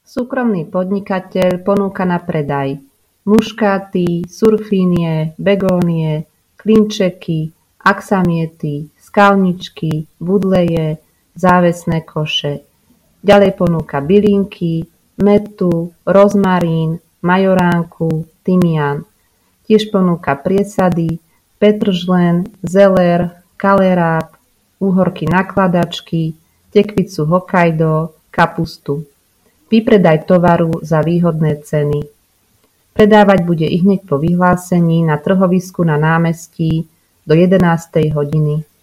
Súkromný podnikateľ ponúka na predaj muškáty, surfínie, begónie, klinčeky, aksamiety, skalničky, budleje, závesné koše. Ďalej ponúka bylinky, mätu, rozmarín, majoránku, tymián. Tiež ponúka priesady, petržlen, zeler, kaleráb, úhorky nakladačky, tekvicu Hokkaido, kapustu. Výpredaj tovaru za výhodné ceny. Predávať bude ihneď po vyhlásení na trhovisku na námestí do 11. hodiny.